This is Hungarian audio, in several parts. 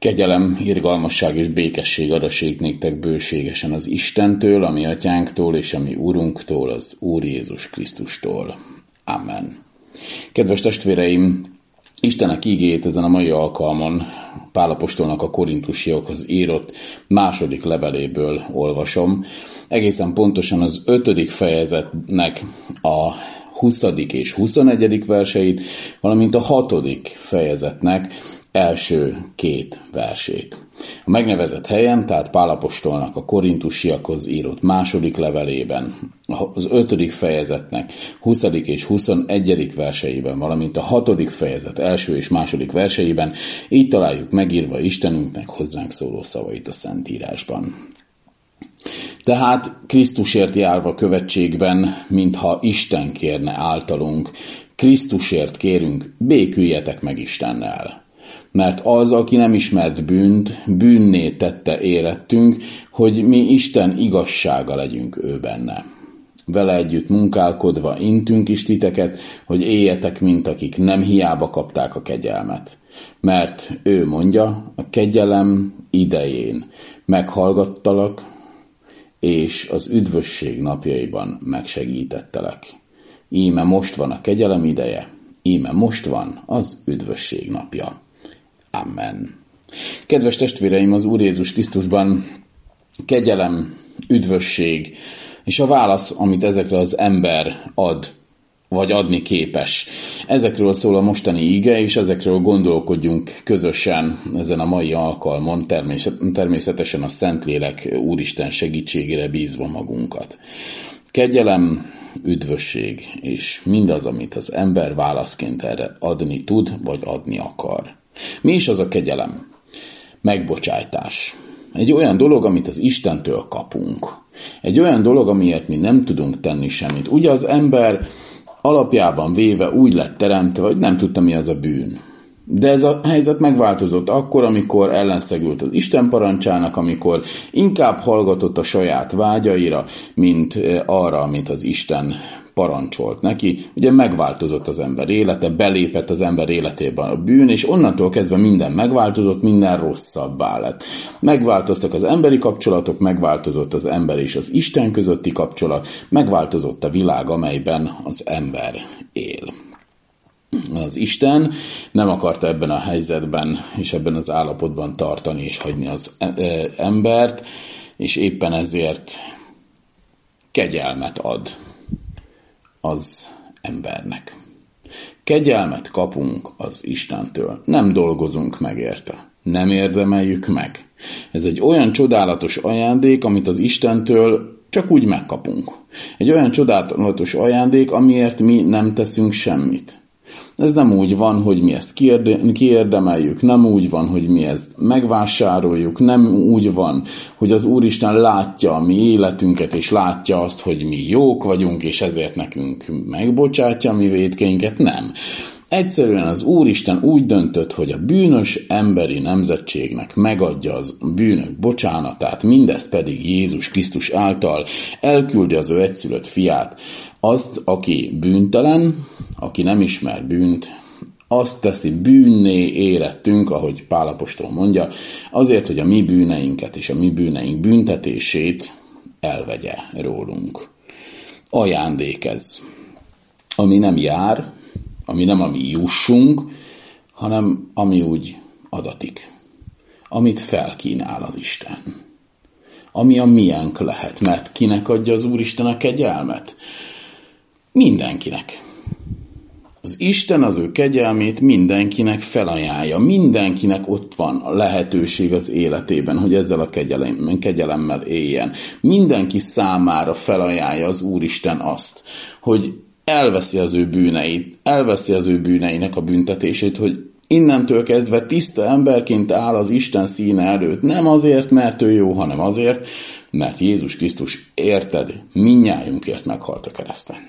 Kegyelem, irgalmasság és békesség adassék néktek bőségesen az Istentől, a mi atyánktól és a mi Urunktól, az Úr Jézus Krisztustól. Amen. Kedves testvéreim, Istenek ígéjét ezen a mai alkalmon Pál apostolnak a korintusiakhoz írott második leveléből olvasom. Egészen pontosan az 5. fejezetnek a 20. és 21. verseit, valamint a 6. fejezetnek első 2 versét. A megnevezett helyen, tehát Pál apostolnak a korintusiakhoz írott második levelében, az 5. fejezetnek 20. és 21. verseiben, valamint a 6. fejezet első és második verseiben, így találjuk megírva Istenünknek hozzánk szóló szavait a Szentírásban. Tehát Krisztusért járva követségben, mintha Isten kérne általunk, Krisztusért kérünk, béküljetek meg Istennel. Mert az, aki nem ismert bűnt, bűnné tette érettünk, hogy mi Isten igazsága legyünk ő benne. Vele együtt munkálkodva intünk is titeket, hogy éljetek, mint akik nem hiába kapták a kegyelmet. Mert ő mondja, a kegyelem idején meghallgattalak, és az üdvösség napjaiban megsegítettelek. Íme most van a kegyelem ideje, íme most van az üdvösség napja. Amen. Kedves testvéreim, az Úr Jézus Krisztusban kegyelem, üdvösség, és a válasz, amit ezekre az ember ad, vagy adni képes. Ezekről szól a mostani ige, és ezekről gondolkodjunk közösen ezen a mai alkalmon, természetesen a Szentlélek Úristen segítségére bízva magunkat. Kegyelem, üdvösség, és mindaz, amit az ember válaszként erre adni tud, vagy adni akar. Mi is az a kegyelem? Megbocsájtás. Egy olyan dolog, amit az Istentől kapunk. Egy olyan dolog, amiért mi nem tudunk tenni semmit. Ugye az ember alapjában véve úgy lett teremtve, hogy nem tudta, mi az a bűn. De ez a helyzet megváltozott akkor, amikor ellenszegült az Isten parancsának, amikor inkább hallgatott a saját vágyaira, mint arra, amit az Isten parancsolt neki. Ugye megváltozott az ember élete, belépett az ember életében a bűn, és onnantól kezdve minden megváltozott, minden rosszabbá lett. Megváltoztak az emberi kapcsolatok, megváltozott az ember és az Isten közötti kapcsolat, megváltozott a világ, amelyben az ember él. Az Isten nem akarta ebben a helyzetben és ebben az állapotban tartani és hagyni az embert, és éppen ezért kegyelmet ad az embernek. Kegyelmet kapunk az Istentől. Nem dolgozunk meg érte. Nem érdemeljük meg. Ez egy olyan csodálatos ajándék, amit az Istentől csak úgy megkapunk. Egy olyan csodálatos ajándék, amiért mi nem teszünk semmit. Ez nem úgy van, hogy mi ezt kiérdemeljük, nem úgy van, hogy mi ezt megvásároljuk, nem úgy van, hogy az Úristen látja a mi életünket, és látja azt, hogy mi jók vagyunk, és ezért nekünk megbocsátja a mi vétkeinket, nem. Egyszerűen az Úristen úgy döntött, hogy a bűnös emberi nemzetségnek megadja az bűnök bocsánatát, mindezt pedig Jézus Krisztus által elküldi az ő egyszülött fiát, azt, aki bűntelen, aki nem ismer bűnt, azt teszi bűnné érettünk, ahogy Pál apostol mondja, azért, hogy a mi bűneinket és a mi bűneink büntetését elvegye rólunk. Ajándék ez, ami nem jár, ami nem a mi jussunk, hanem ami úgy adatik, amit felkínál az Isten. Ami a miénk lehet, mert kinek adja az Úristen a kegyelmet? Mindenkinek. Az Isten az ő kegyelmét mindenkinek felajánlja. Mindenkinek ott van a lehetőség az életében, hogy ezzel a kegyelemmel éljen. Mindenki számára felajánlja az Úristen azt, hogy elveszi az ő bűneit, elveszi az ő bűneinek a büntetését, hogy innentől kezdve tiszta emberként áll az Isten színe előtt. Nem azért, mert ő jó, hanem azért, mert Jézus Krisztus érted, mindnyájunkért meghalt a kereszten.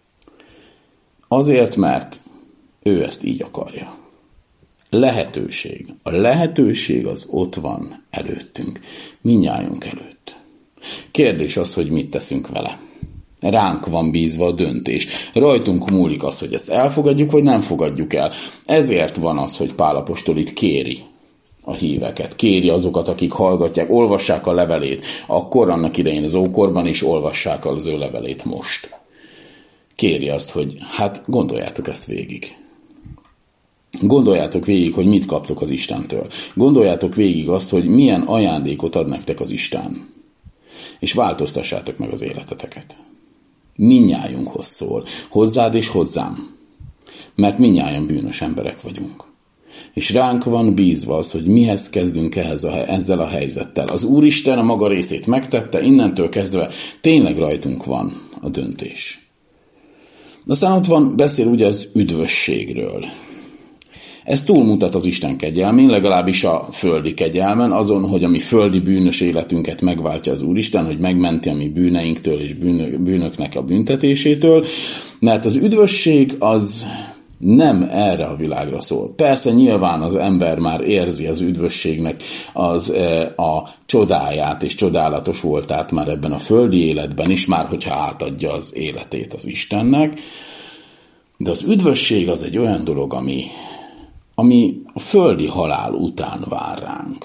Azért, mert ő ezt így akarja. Lehetőség. A lehetőség az ott van előttünk. Mindnyájunk előtt. Kérdés az, hogy mit teszünk vele. Ránk van bízva a döntés. Rajtunk múlik az, hogy ezt elfogadjuk, vagy nem fogadjuk el. Ezért van az, hogy Pál apostol itt kéri a híveket, kéri azokat, akik hallgatják, olvassák a levelét, akkor annak idején az ókorban is olvassák az ő levelét most. Kéri azt, hogy hát gondoljátok ezt végig. Gondoljátok végig, hogy mit kaptok az Istentől. Gondoljátok végig azt, hogy milyen ajándékot ad nektek az Isten. És változtassátok meg az életeteket. Mindnyájunkhoz szól. Hozzád és hozzám. Mert mindnyájan bűnös emberek vagyunk. És ránk van bízva az, hogy mihez kezdünk ezzel a helyzettel. Az Úristen a maga részét megtette, innentől kezdve tényleg rajtunk van a döntés. Aztán ott van, beszél ugye az üdvösségről. Ez túlmutat az Isten kegyelmén, legalábbis a földi kegyelmen, azon, hogy a mi földi bűnös életünket megváltja az Úristen, hogy megmenti a mi bűneinktől és bűnöknek a büntetésétől, mert az üdvösség az nem erre a világra szól. Persze nyilván az ember már érzi az üdvösségnek a csodáját és csodálatos voltát már ebben a földi életben is, már hogyha átadja az életét az Istennek, de az üdvösség az egy olyan dolog, ami a földi halál után vár ránk.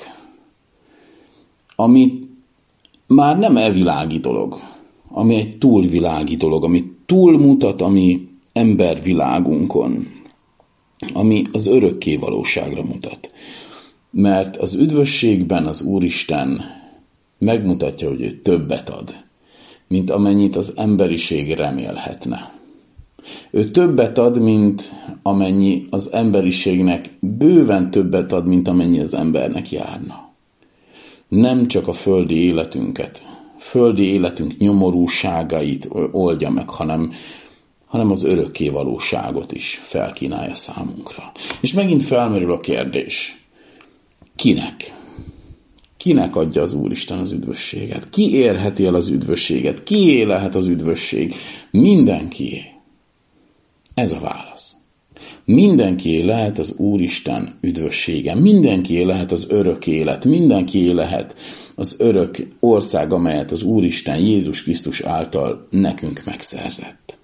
Ami már nem elvilági dolog, ami egy túlvilági dolog, ami túlmutat a mi embervilágunkon, ami az örökké valóságra mutat. Mert az üdvösségben az Úristen megmutatja, hogy ő többet ad, mint amennyit az emberiség remélhetne. Ő többet ad, mint amennyi az emberiségnek, bőven többet ad, mint amennyi az embernek járna. Nem csak a földi életünket, földi életünk nyomorúságait oldja meg, hanem az örökké valóságot is felkínálja számunkra. És megint felmerül a kérdés, kinek? Kinek adja az Úristen az üdvösséget? Ki érheti el az üdvösséget? Kié lehet az üdvösség? Mindenkié. Ez a válasz. Mindenkié lehet az Úristen üdvössége, mindenkié lehet az örök élet, mindenkié lehet az örök ország, amelyet az Úristen Jézus Krisztus által nekünk megszerzett.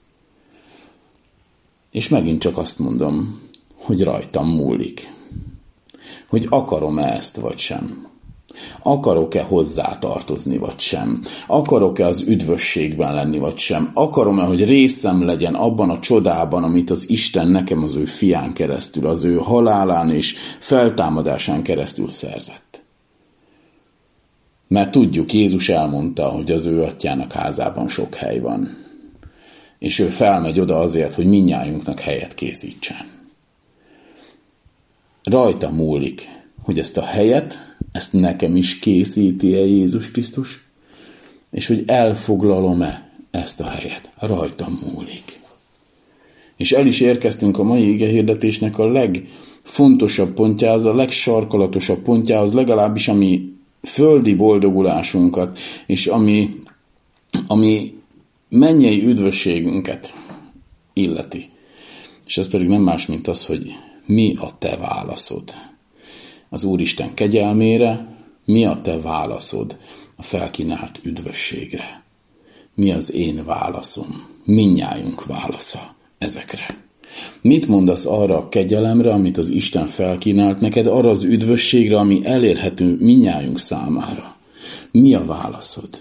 És megint csak azt mondom, hogy rajtam múlik, hogy akarom-e ezt vagy sem. Akarok-e hozzátartozni, vagy sem? Akarok-e az üdvösségben lenni, vagy sem? Akarom-e, hogy részem legyen abban a csodában, amit az Isten nekem az ő fián keresztül, az ő halálán és feltámadásán keresztül szerzett? Mert tudjuk, Jézus elmondta, hogy az ő atyának házában sok hely van. És ő felmegy oda azért, hogy mindnyájunknak helyet készítsen. Rajta múlik, hogy ezt a helyet, ezt nekem is készíti-e Jézus Krisztus, és hogy elfoglalom-e ezt a helyet. Rajtam múlik. És el is érkeztünk a mai igehirdetésnek a legfontosabb pontjához, a legsarkalatosabb pontjához, legalábbis ami földi boldogulásunkat, és ami mennyei üdvösségünket illeti. És ez pedig nem más, mint az, hogy mi a te válaszod az Úristen kegyelmére, mi a te válaszod a felkínált üdvösségre. Mi az én válaszom, mindnyájunk válasza ezekre. Mit mondasz arra a kegyelemre, amit az Isten felkínált neked, arra az üdvösségre, ami elérhető mindnyájunk számára? Mi a válaszod?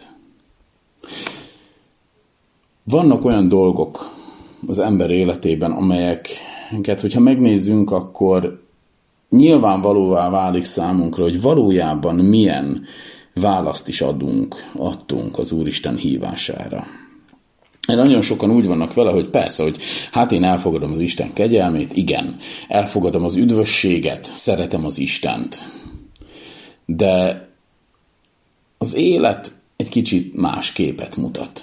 Vannak olyan dolgok az ember életében, amelyeket, hogyha megnézzünk, akkor nyilvánvalóvá válik számunkra, hogy valójában milyen választ is adtunk az Úristen hívására. Nagyon sokan úgy vannak vele, hogy persze, hogy hát én elfogadom az Isten kegyelmét, igen, elfogadom az üdvösséget, szeretem az Istent. De az élet egy kicsit más képet mutat.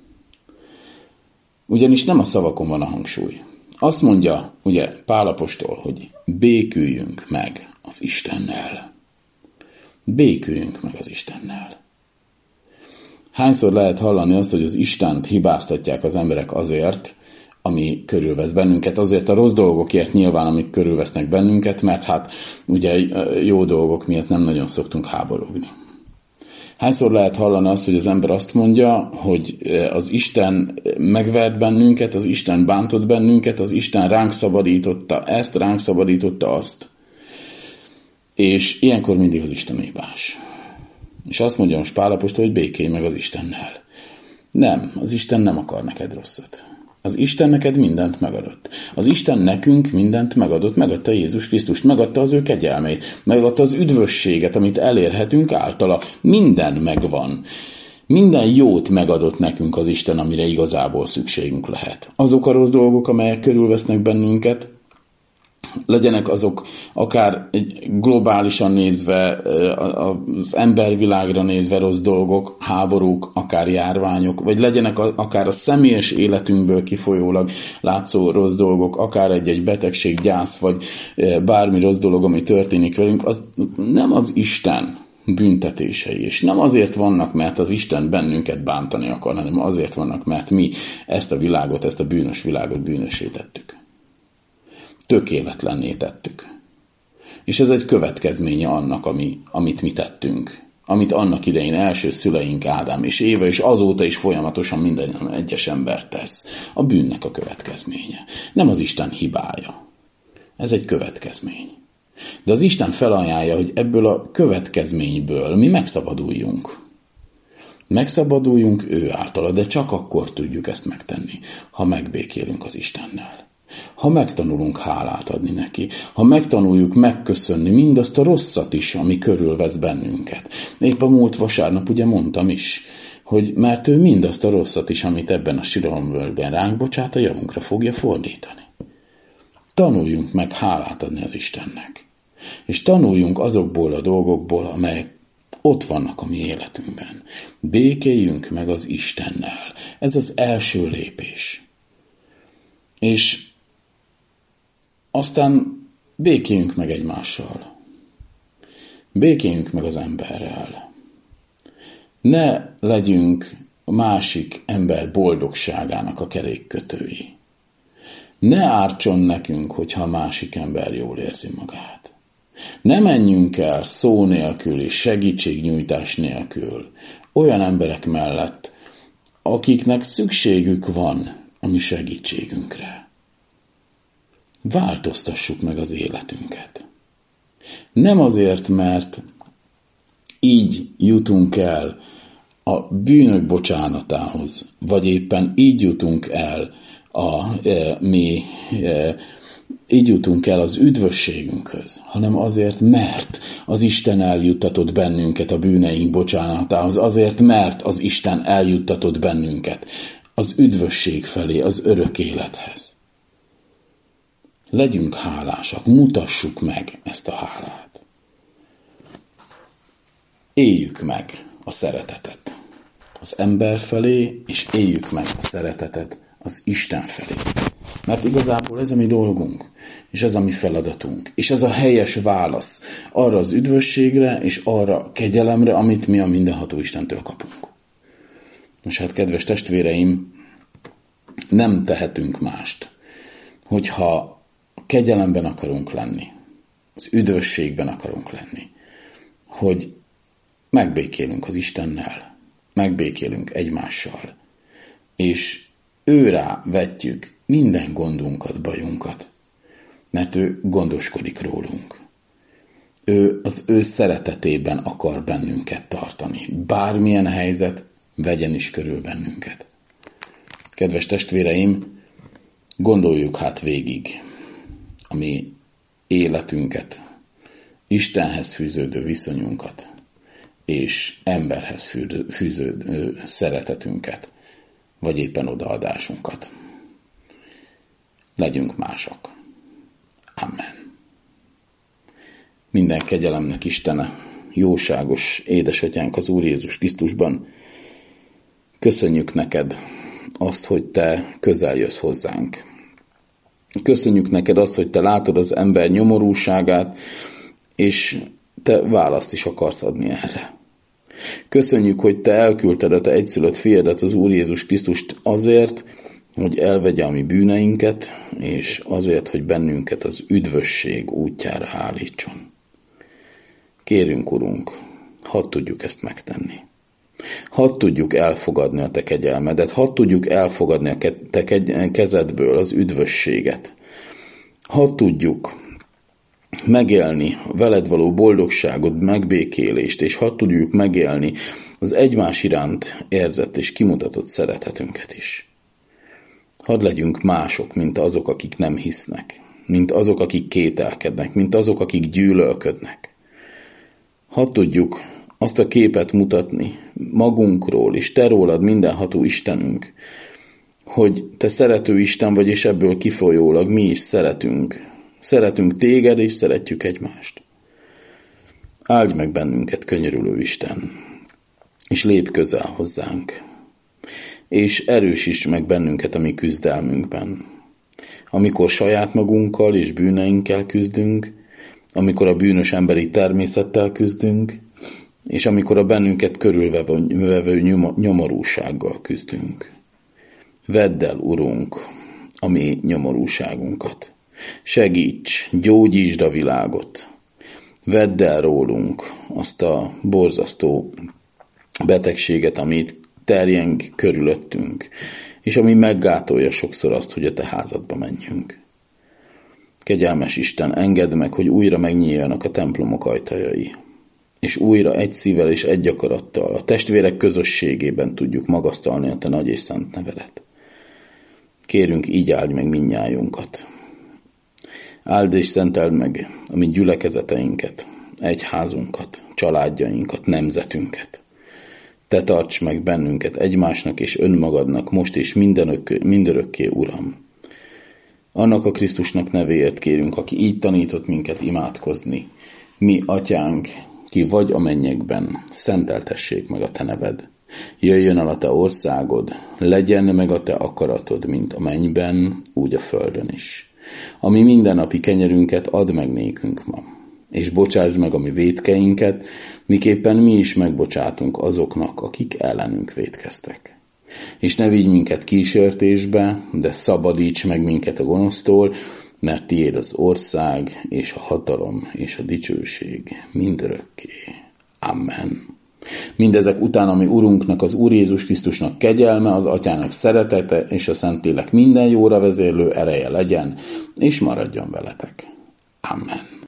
Ugyanis nem a szavakon van a hangsúly. Azt mondja, ugye, Pál apostol, hogy béküljünk meg az Istennel. Béküljünk meg az Istennel. Hányszor lehet hallani azt, hogy az Istent hibáztatják az emberek azért, ami körülvesz bennünket, azért a rossz dolgokért nyilván, amik körülvesznek bennünket, mert hát ugye jó dolgok miatt nem nagyon szoktunk háborogni. Hányszor lehet hallani azt, hogy az ember azt mondja, hogy az Isten megvert bennünket, az Isten bántott bennünket, az Isten ránk szabadította ezt, ránk szabadította azt. És ilyenkor mindig az Isten hibás. És azt mondja most Pál apostol, hogy békélj meg az Istennel. Nem, az Isten nem akar neked rosszat. Az Isten neked mindent megadott. Az Isten nekünk mindent megadott, megadta Jézus Krisztust, megadta az ő kegyelmét, megadta az üdvösséget, amit elérhetünk általa. Minden megvan. Minden jót megadott nekünk az Isten, amire igazából szükségünk lehet. Azok a rossz dolgok, amelyek körülvesznek bennünket, legyenek azok akár globálisan nézve, az embervilágra nézve rossz dolgok, háborúk, akár járványok, vagy legyenek akár a személyes életünkből kifolyólag látszó rossz dolgok, akár egy betegség, gyász, vagy bármi rossz dolog, ami történik velünk, az nem az Isten büntetései, és nem azért vannak, mert az Isten bennünket bántani akar, hanem azért vannak, mert mi ezt a világot, ezt a bűnös világot bűnössé tettük. Tökéletlenné tettük. És ez egy következménye annak, amit mi tettünk. Amit annak idején első szüleink Ádám és Éva, és azóta is folyamatosan minden egyes ember tesz. A bűnnek a következménye. Nem az Isten hibája. Ez egy következmény. De az Isten felajánlja, hogy ebből a következményből mi megszabaduljunk. Megszabaduljunk ő általa, de csak akkor tudjuk ezt megtenni, ha megbékélünk az Istennel. Ha megtanulunk hálát adni neki, ha megtanuljuk megköszönni mindazt a rosszat is, ami körülvesz bennünket. Épp a múlt vasárnap ugye mondtam is, hogy mert ő mindazt a rosszat is, amit ebben a siralomvölgyben ránk bocsát, a javunkra fogja fordítani. Tanuljunk meg hálát adni az Istennek. És tanuljunk azokból a dolgokból, amelyek ott vannak a mi életünkben. Békéljünk meg az Istennel. Ez az első lépés. És aztán békéljünk meg egymással. Békéljünk meg az emberrel. Ne legyünk a másik ember boldogságának a kerékkötői. Ne ártson nekünk, hogyha a másik ember jól érzi magát. Ne menjünk el szó nélkül és segítségnyújtás nélkül olyan emberek mellett, akiknek szükségük van a mi segítségünkre. Változtassuk meg az életünket. Nem azért, mert így jutunk el a bűnök bocsánatához, vagy éppen így jutunk el így jutunk el az üdvösségünkhöz, hanem azért, mert az Isten eljuttatott bennünket a bűneink bocsánatához, azért, mert az Isten eljuttatott bennünket az üdvösség felé, az örök élethez. Legyünk hálásak, mutassuk meg ezt a hálát. Éljük meg a szeretetet az ember felé, és éljük meg a szeretetet az Isten felé. Mert igazából ez a mi dolgunk, és ez a mi feladatunk, és ez a helyes válasz arra az üdvösségre, és arra a kegyelemre, amit mi a mindenható Istentől kapunk. Most hát, kedves testvéreim, nem tehetünk mást, hogyha a kegyelemben akarunk lenni, az üdvösségben akarunk lenni, hogy megbékélünk az Istennel, megbékélünk egymással, és őrá vetjük minden gondunkat, bajunkat, mert ő gondoskodik rólunk. Ő az ő szeretetében akar bennünket tartani. Bármilyen helyzet vegyen is körül bennünket. Kedves testvéreim, gondoljuk hát végig a mi életünket, Istenhez fűződő viszonyunkat, és emberhez fűződő szeretetünket, vagy éppen odaadásunkat. Legyünk mások. Amen. Minden kegyelemnek Istene, jóságos édesatyánk az Úr Jézus Krisztusban, köszönjük neked azt, hogy te közel jössz hozzánk. Köszönjük neked azt, hogy te látod az ember nyomorúságát, és te választ is akarsz adni erre. Köszönjük, hogy te elküldted a te egyszülött fiadat, az Úr Jézus Krisztust azért, hogy elvegye a mi bűneinket, és azért, hogy bennünket az üdvösség útjára állítson. Kérünk, Urunk, hadd tudjuk ezt megtenni. Hadd tudjuk elfogadni a te kegyelmedet, hadd tudjuk elfogadni a te kezedből az üdvösséget. Hadd tudjuk megélni a veled való boldogságot, megbékélést, és hadd tudjuk megélni az egymás iránt érzett és kimutatott szeretetünket is. Hadd legyünk mások, mint azok, akik nem hisznek, mint azok, akik kételkednek, mint azok, akik gyűlölködnek. Hadd tudjuk azt a képet mutatni magunkról, és te rólad, mindenható Istenünk, hogy te szerető Isten vagy, és ebből kifolyólag mi is szeretünk. Szeretünk téged, és szeretjük egymást. Áldj meg bennünket, könyörülő Isten, és lépj közel hozzánk, és erősíts meg bennünket a mi küzdelmünkben. Amikor saját magunkkal és bűneinkkel küzdünk, amikor a bűnös emberi természettel küzdünk, és amikor a bennünket körülvevő nyomorúsággal küzdünk. Vedd el, Urunk, a mi nyomorúságunkat. Segíts, gyógyítsd a világot. Vedd el rólunk azt a borzasztó betegséget, amit terjeng körülöttünk, és ami meggátolja sokszor azt, hogy a te házadba menjünk. Kegyelmes Isten, engedd meg, hogy újra megnyíljanak a templomok ajtajai, és újra egy szívvel és egy akarattal a testvérek közösségében tudjuk magasztalni a te nagy és szent nevedet. Kérünk, így áldj meg mindnyájunkat. Áld és szenteld meg a mi gyülekezeteinket, egyházunkat, családjainkat, nemzetünket. Te tarts meg bennünket egymásnak és önmagadnak most és mindörökké, Uram. Annak a Krisztusnak nevéért kérünk, aki így tanított minket imádkozni. Mi, Atyánk, ki vagy a mennyekben, szenteltessék meg a te neved. Jöjjön el a te országod, legyen meg a te akaratod, mint a mennyben, úgy a földön is. Ami mindennapi kenyerünket add meg nékünk ma, és bocsásd meg a mi vétkeinket, miképpen mi is megbocsátunk azoknak, akik ellenünk vétkeztek. És ne vigy minket kísértésbe, de szabadíts meg minket a gonosztól, mert tiéd az ország, és a hatalom, és a dicsőség mindörökké. Amen. Mindezek után, ami Urunknak, az Úr Jézus Krisztusnak kegyelme, az Atyának szeretete, és a Szentlélek minden jóra vezérlő ereje legyen, és maradjon veletek. Amen.